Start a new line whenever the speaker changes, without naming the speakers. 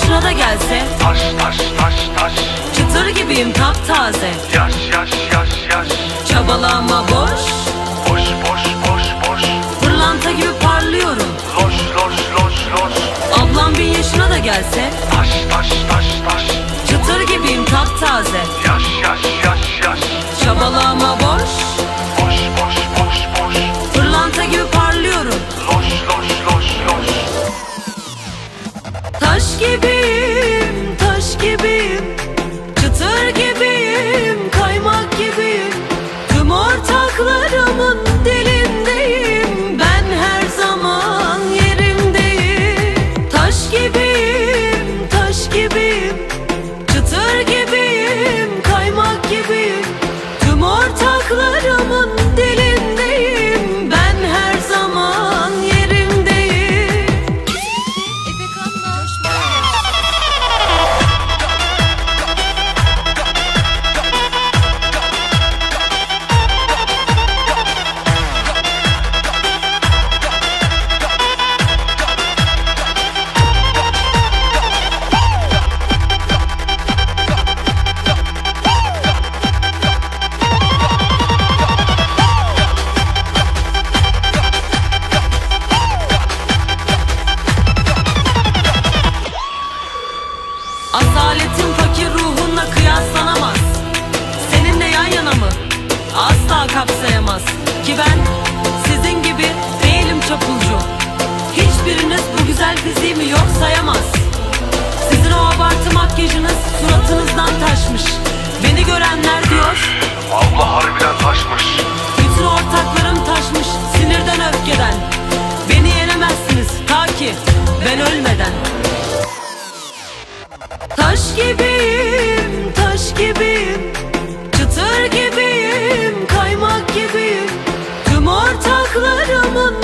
yaşına da gelse
Taş taş taş taş.
çıtır gibiyim taptaze.
Yaş yaş yaş yaş.
Çabalama boş,
Boş boş boş boş.
pırlanta gibi parlıyorum.
Loş loş loş loş.
Ablam 1000 yaşına da gelse
Taş taş taş taş.
çıtır gibiyim taptaze.
Yaş yaş yaş yaş.
Çabalama boş,
Boş boş boş boş.
pırlanta gibi parlıyorum.
Loş loş loş loş.
Taş gibiyim, taş gibiyim, çıtır gibiyim, kaymak gibiyim. Tüm ortaklarımın dilindeyim, ben her zaman yerimdeyim. Taş gibiyim, taş gibiyim, çıtır gibiyim, kaymak gibiyim. Tüm ortaklarımın dilindeyim, ben her zaman yerimdeyim. Asaletin fakir ruhunla kıyaslanamaz. Seninle yan yana mı? Asla kapsayamaz. Ki ben sizin gibi değilim çapulcu. Hiçbiriniz bu güzel fiziğimi yok sayamaz. Sizin o abartı makyajınız suratınızdan taşmış. Beni görenler diyor,
Vallahi harbiden taşmış.
bütün ortaklarım taşmış sinirden öfkeden. Beni yenemezsiniz ta ki ben ölmeden. Taş gibiyim, taş gibiyim, çıtır gibiyim, kaymak gibiyim. Tüm ortaklarımın